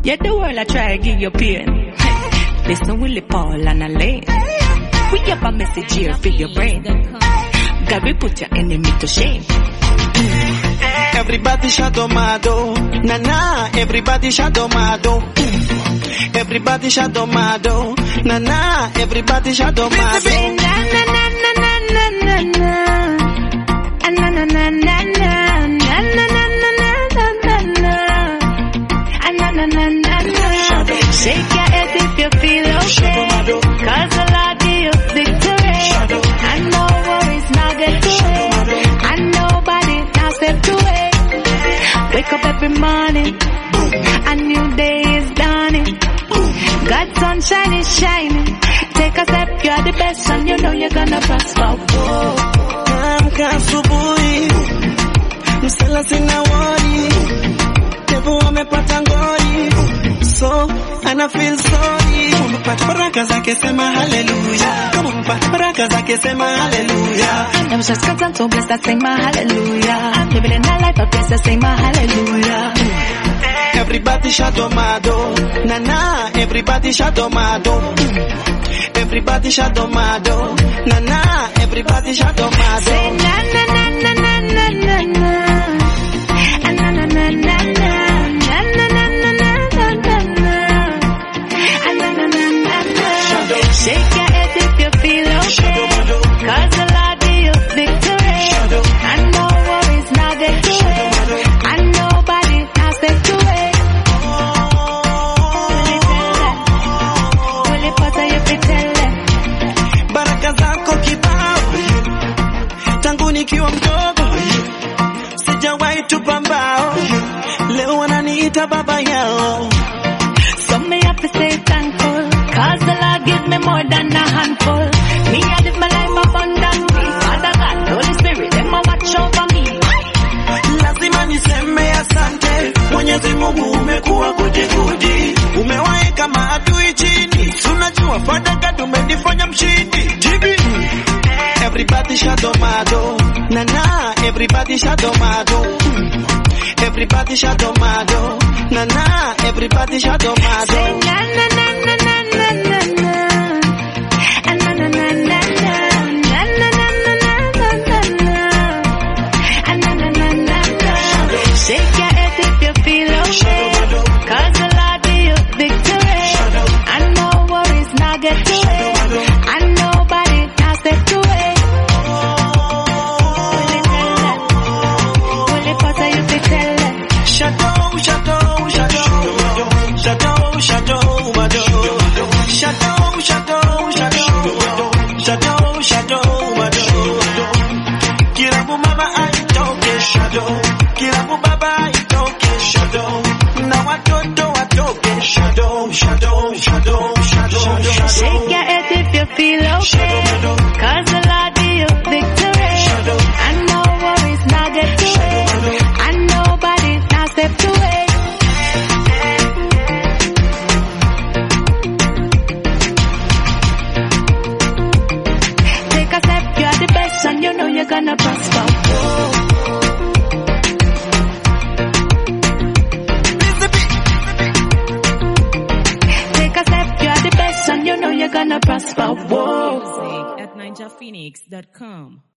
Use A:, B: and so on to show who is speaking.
A: Yeah, the world I try to give you pain. Listen, Willie Paul and Alain. We have a message here for your brain. God, we put your enemy to shame.
B: Everybody shadow mado, na na. Everybody shadow mado. Everybody shadow mado, na na. Everybody shadow mado.
A: Say na na na na na na na. Na na na na na na na na na na na na na na. Shake your head if you feel okay, 'cause the Lord give you victory. And no worries now get to it, and nobody now step to it. Wake up every morning, a new day is dawning. God's sunshine is shining. Take a step, you're the best, and you know you're gonna prosper. Whoa.
B: Amka asubuhi, msela sina worry. Tebu amepata ngori, so ana feel sorry. Kama mpata baraka zake sema hallelujah. Kama mpata baraka zake sema hallelujah.
A: I'm just content so blessed, I sing my hallelujah. I'm living in a life of blessed, I sing my hallelujah.
B: Everybody shadow mado, na na. Everybody shadow mado. Everybody shadow mado, na na. Everybody shadow mado.
A: Say na na na na na na na na. Na na na na na. Na na na na na na na. Na na na na na. Shake your head if you feel okay, 'cause the Lord give you victory. And no worries now get to it, and nobody now step to it. Will it put you fi tell them?
B: Baraka zako kibao, tangu nikiwa mdogo, sijawahi tupa mbao. Leo wananiita baba yao.
A: So me have to say thankful, 'cause the Lord give me more than a handful. Me I live my life abundantly. Father God, Holy Spirit, them a watch over me.
B: Lazima niseme asante, Mwenyezi Mungu umekuwa kujikudi. Umewaeka maadui chini, unajua Father God umenifanya mshindi. Jibi. Everybody shadow mado, na na. Everybody shadow mado. Everybody shadow mado, na na. Everybody shadow mado.
A: Say na na na na na na na na. Na na na na na. Na na na na na na na. Na na na na na. Shake your head if you feel okay, 'cause the Lord give you victory. And no worries now get to it, and nobody now step to it. Will it put you fi tell them?
B: Shadow, shadow, shadow, shadow, shadow, mado. Shadow, shadow, shadow, shadow, shadow, mado. Kila mama aitoke shadow, kila baba aitoke shadow, na watoto watoke shadow, shadow, shadow, shadow.
A: Shake your head if you feel okay, 'cause the Lord give you victory. And no worries now get to it, and nobody now step to it. Take a step, you're the best, and you know you're gonna prosper. Whoa. Take a step, you're the best, and you know you're gonna prosper. Whoa.
C: Music at ninjaphoenix.com.